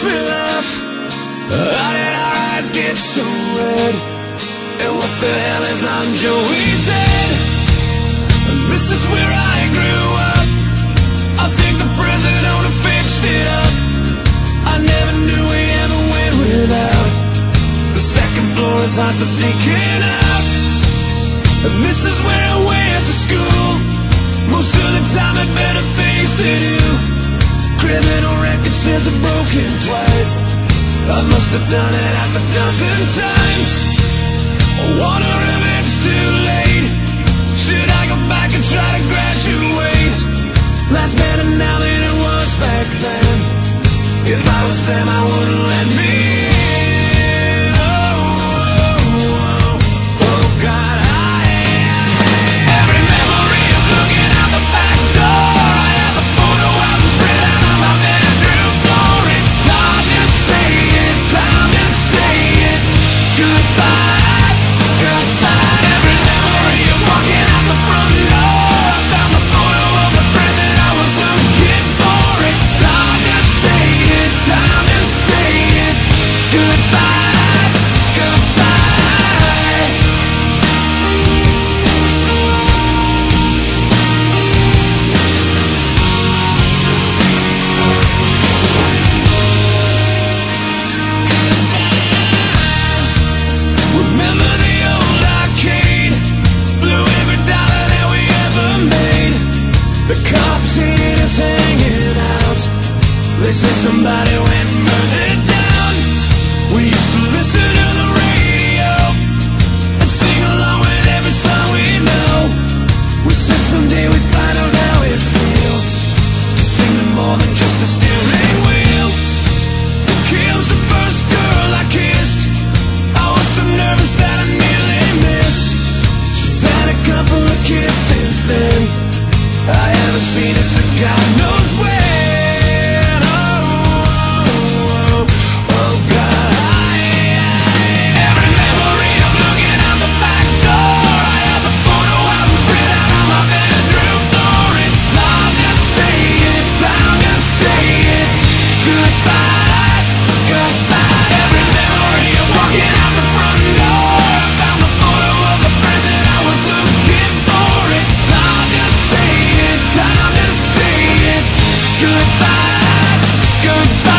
makes me laugh. How did our eyes get so red? And what the hell is on Joey's head? This is where I grew up. I think the president owner fixed it up. I never knew we ever went without. The second floor is hot for sneaking out. And this is where I went to school. Most of the time had better things to do. Criminal record says I've broken twice. I must have done it half a dozen times. I wonder if it's too late. Should I go back and try to graduate? Life's better now than it was back then. If I was them, I wouldn't let me in. Oh God, every memory of looking out the back door. I have a photo album spread out on my bedroom floor. It's hard to say it, time to say it. Goodbye, goodbye. Every memory of walking out the front door. I found the photo of the friend that I was looking for. It's hard to say it, time to say it. Goodbye, goodbye. Remember the old arcade? Blew every dollar that we ever made. The cops seen us hanging out. They said somebody went and burned it down. We used to listen to the radio and sing along with every song we know. We said someday we'd find out how it feels to sing to more than just a steering wheel. Kim's the first girl I kissed. I was so nervous that I nearly missed. She's had a couple of kids since then. I haven't seen her since God knows when. Oh God, every memory of looking out the back door. I have a photo album spread out on my bedroom floor. It's hard to say it, time to say it. Goodbye, goodbye. Every memory of walking out the front door. I found the photo of the friend that I was looking for. It's hard to say it, time to say it. Goodbye, goodbye.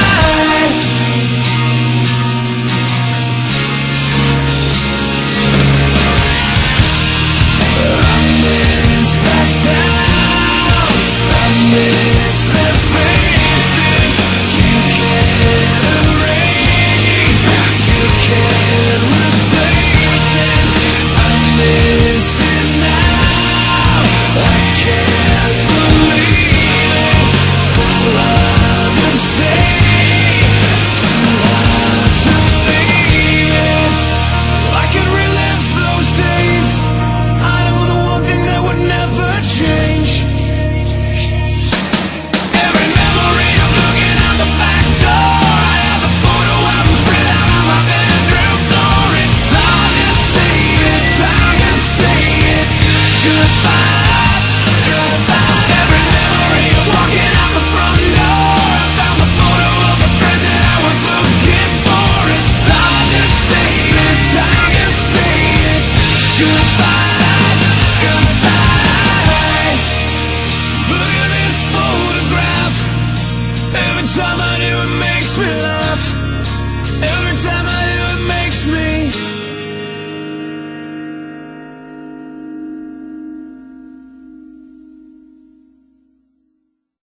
I miss that town. I miss their faces. You can't erase. You can't replace it. I miss it now. I can't believe it. So hard to stay. Too hard to leave it. I can relive those days. I know the one thing that would never change. Every memory of looking out the back door. I have a photo album spread out on my bedroom floor. It's hard to say it, time to say it. Goodbye, goodbye. Every memory of walking out the front door. I found the photo of the friend that I was looking for. It's hard to say it, time to say it. Goodbye, goodbye. Look at this photograph. Every time I do it makes me laugh. Every time I